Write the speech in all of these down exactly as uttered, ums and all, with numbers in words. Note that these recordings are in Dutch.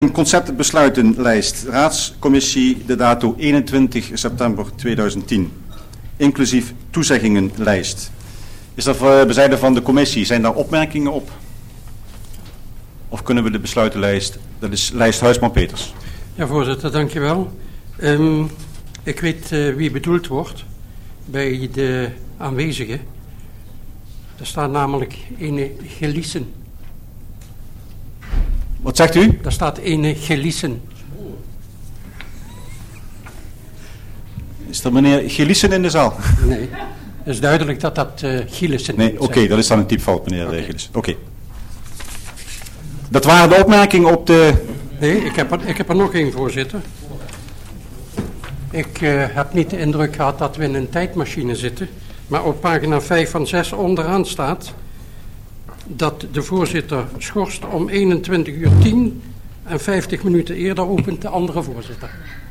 Een conceptbesluitenlijst, raadscommissie, de dato eenentwintig september tweeduizend tien, inclusief toezeggingenlijst. Is dat voor bezijde van de commissie, zijn daar opmerkingen op? Of kunnen we de besluitenlijst, dat is lijst Huisman-Peters. Ja, voorzitter, dankjewel. Um, ik weet uh, wie bedoeld wordt bij de aanwezigen. Er staat namelijk ene Gelissen. Wat zegt u? Daar staat ene Gelissen. Is er meneer Gelissen in de zaal? Nee, het is duidelijk dat dat uh, Gelissen is. Nee, oké, okay, dat is dan een typfout, meneer okay. Gelissen. Oké. Okay. Dat waren de opmerkingen op de... Nee, ik heb er, ik heb er nog één, voorzitter. Ik uh, heb niet de indruk gehad dat we in een tijdmachine zitten. Maar op pagina vijf van zes onderaan staat dat de voorzitter schorst om eenentwintig uur tien en vijftig minuten eerder opent de andere voorzitter.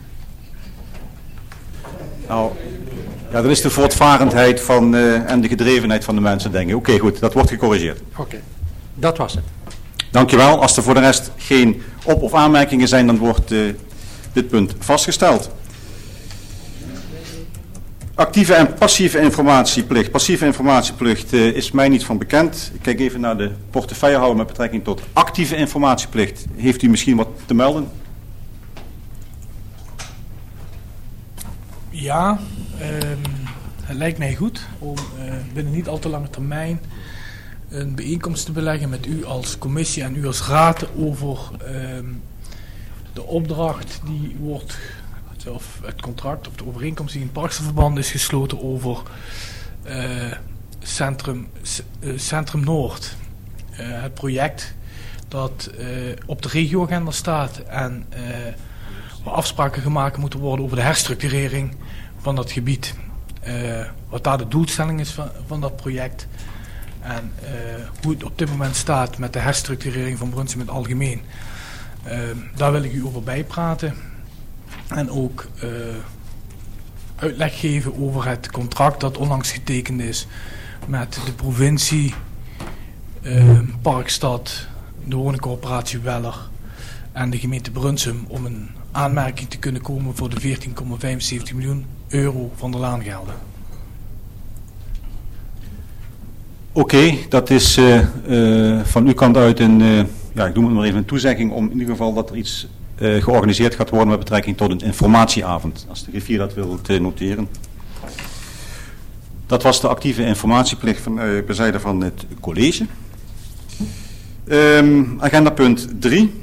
Nou, ja, dat is de voortvarendheid van, uh, en de gedrevenheid van de mensen, denk ik. Oké, okay, goed, dat wordt gecorrigeerd. Oké, okay. Dat was het. Dankjewel. Als er voor de rest geen op- of aanmerkingen zijn, dan wordt uh, dit punt vastgesteld. Actieve en passieve informatieplicht. Passieve informatieplicht uh, is mij niet van bekend. Ik kijk even naar de portefeuillehouder met betrekking tot actieve informatieplicht. Heeft u misschien wat te melden? Ja, um, het lijkt mij goed om uh, binnen niet al te lange termijn een bijeenkomst te beleggen met u als commissie en u als raad over um, de opdracht die wordt, of het contract of de overeenkomst die in Parkselverband is gesloten over uh, Centrum, uh, Centrum Noord. Uh, het project dat uh, op de regioagenda staat en uh, waar afspraken gemaakt moeten worden over de herstructurering van dat gebied. Uh, wat daar de doelstelling is van, van dat project. En uh, hoe het op dit moment staat met de herstructurering van Brunsum in het algemeen. Uh, daar wil ik u over bijpraten. En ook uh, uitleg geven over het contract dat onlangs getekend is met de provincie, uh, Parkstad, de woningcorporatie Weller en de gemeente Brunsum om een aanmerking te kunnen komen voor de veertien komma vijfenzeventig miljoen euro van de laangelden. Oké, okay, dat is uh, uh, van uw kant uit een, uh, ja, ik doe het maar even een toezegging om in ieder geval dat er iets uh, georganiseerd gaat worden met betrekking tot een informatieavond, als de griffier dat wil noteren. Dat was de actieve informatieplicht van, uh, bezijde van het college. Um, agenda punt drie.